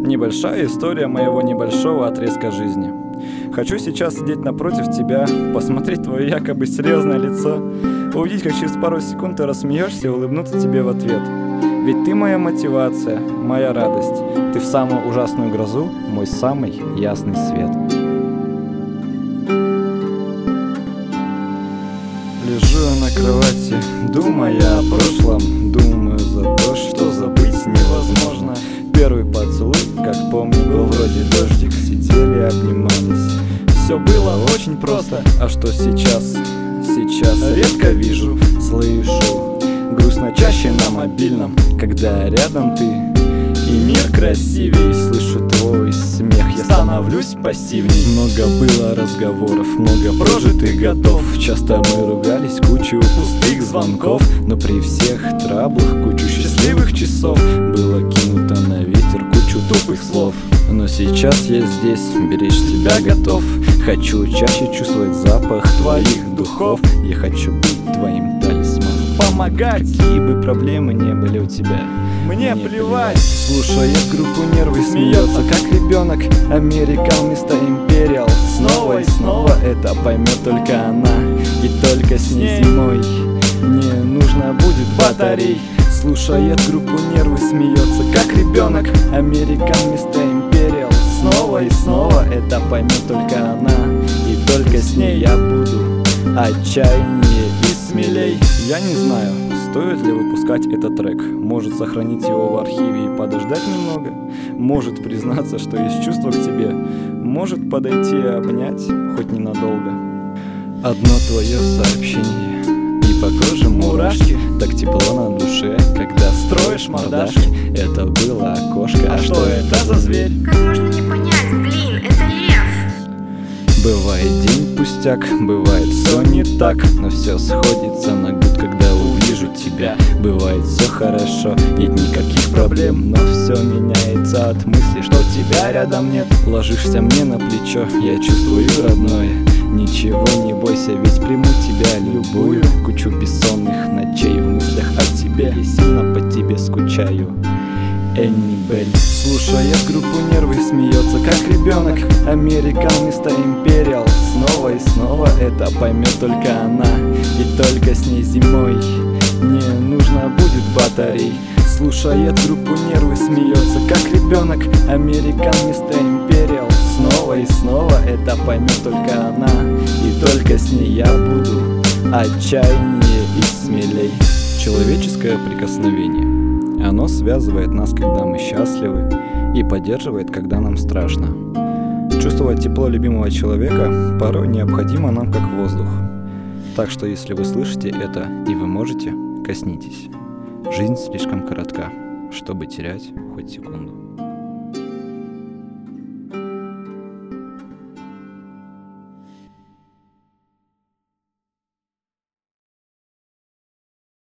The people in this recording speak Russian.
Небольшая история моего небольшого отрезка жизни. Хочу сейчас сидеть напротив тебя, посмотреть твое якобы серьезное лицо, увидеть, как через пару секунд ты рассмеешься и улыбнуться тебе в ответ. Ведь ты моя мотивация, моя радость. Ты в самую ужасную грозу мой самый ясный свет. Лежу я на кровати, думая о прошлом, думаю за то, что забыть невозможно. Первый поцелуй, как помню, был вроде дождик, сидели, обнимались. Все было очень просто, а что сейчас? Сейчас редко вижу, слышу грустно чаще на мобильном, когда рядом ты. И мир красивей, слышу твой смех, я становлюсь пассивней. Много было разговоров, много прожитых годов. Часто мы ругались, кучу пустых звонков, но при всех траблах кучу счастливых часов было кинуто на ветер кучу тупых слов. Но сейчас я здесь, беречь тебя готов. Хочу чаще чувствовать запах твоих духов. Я хочу быть твоим талисманом, помогать, какие бы проблемы не были у тебя. Мне плевать. Слушает группу «Нервы», смеется как ребенок. American Mr. Imperial. Снова и снова это поймет только она. И только с ней зимой не нужно будет батарей. Слушает группу «Нервы», смеется как ребенок. American Mr. Imperial. Снова и снова это поймет только она. И только с ней я буду отчаяннее и смелей. Я не знаю, стоит ли выпускать этот трек. Может сохранить его в архиве и подождать немного. Может признаться, что есть чувство к тебе. Может подойти и обнять, хоть ненадолго. Одно твое сообщение, и по коже мурашки. Так тепло на душе, когда строишь мордашки. Это было окошко, а что это за зверь? Как можно не понять, блин, это лев. Бывает день пустяк, бывает все не так, но все сходится на гуд, когда увижу тебя. Бывает все хорошо, нет никаких проблем, но все меняется от мысли, что тебя рядом нет. Ложишься мне на плечо, я чувствую родное. Ничего не бойся, ведь приму тебя любую. Кучу бессонных ночей в мыслях о тебе, я сильно по тебе скучаю. Эннибель. Слушает группу «Нервы», смеется как ребенок. American Mr. Imperial. Снова и снова это поймет только она. И только с ней зимой не нужно будет батарей. Слушает группу «Нервы», смеется как ребенок. American Mr. Imperial. Снова и снова это поймет только она. И только с ней я буду отчаяннее и смелей. Человеческое прикосновение. Оно связывает нас, когда мы счастливы, и поддерживает, когда нам страшно. Чувствовать тепло любимого человека порой необходимо нам, как воздух. Так что, если вы слышите это и вы можете, коснитесь. Жизнь слишком коротка, чтобы терять хоть секунду.